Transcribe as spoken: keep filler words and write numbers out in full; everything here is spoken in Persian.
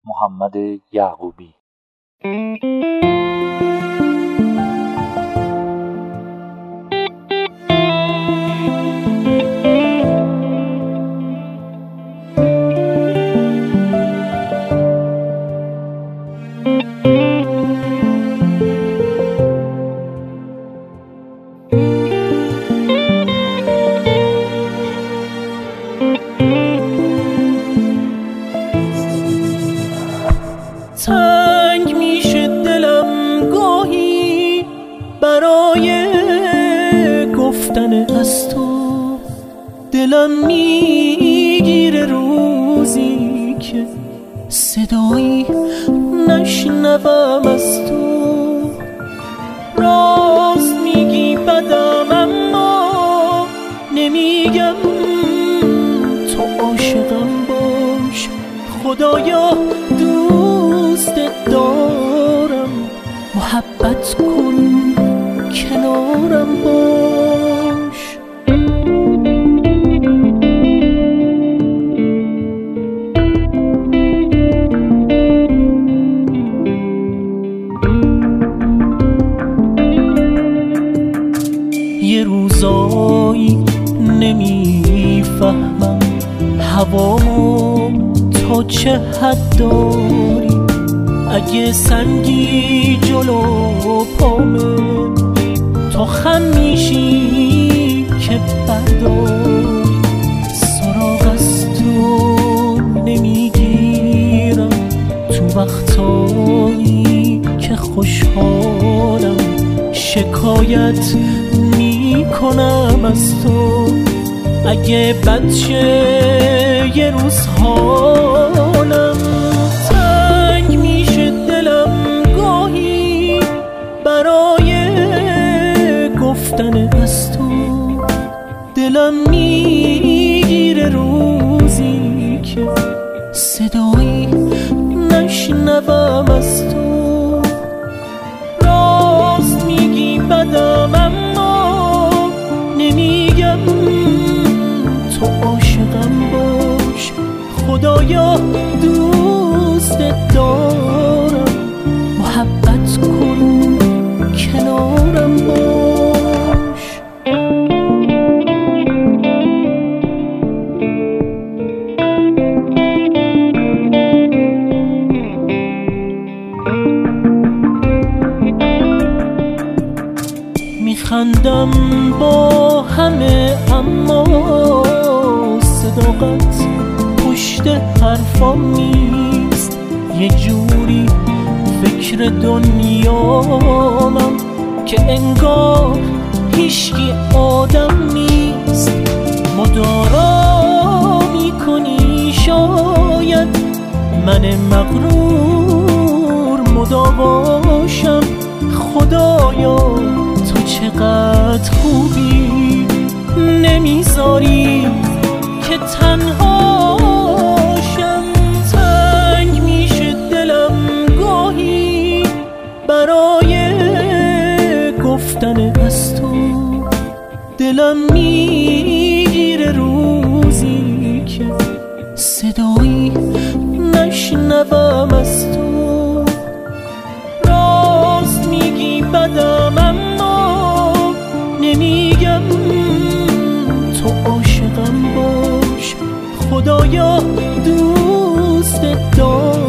محمد یعقوبی. تنگ میشه دلم گاهی برای گفتن از تو، دلم میگیره روزی که صدایی نشنوم از تو. راست میگی بدم اما نمیگم تو عاشقم باش، خدایا دوست دارم، محبت کن کنارم باش. یه روزایی نمیفهمم هوامو تا چه حد داری، اگه سنگی جلو پامه تا خم میشی که برداری. سراغ از تو نمیگیرم تو وقتایی که خوشحالم، شکایت میکنم از تو اگه بد شه یه روز حالم. تنگ میشه دلم گاهی برای گفتن از تو، دلم میگیره روزی که صدایی نشنوم از تو. راست میگی بدم اما نمیگم تو عاشقم باش، خدایا دوست دارم، محبت کن کنارم باش. میخندم با همه اما صداقت پشت حرفام نیست. یه جوری فکر دنیامم که انگار هیچکی آدم نیست. مدارا میکنی شاید من مغرور مداواشم، خدایا تو چقدر خوبی، نمیذاری که تنهاشم. تنگ میشه دلم گاهی برای گفتن از تو، دلم میگیره روزی که صدایی نشنوم از تو. راست میگی بدم اما نمیگم تو عاشقم باش، خدایا دوست دارم،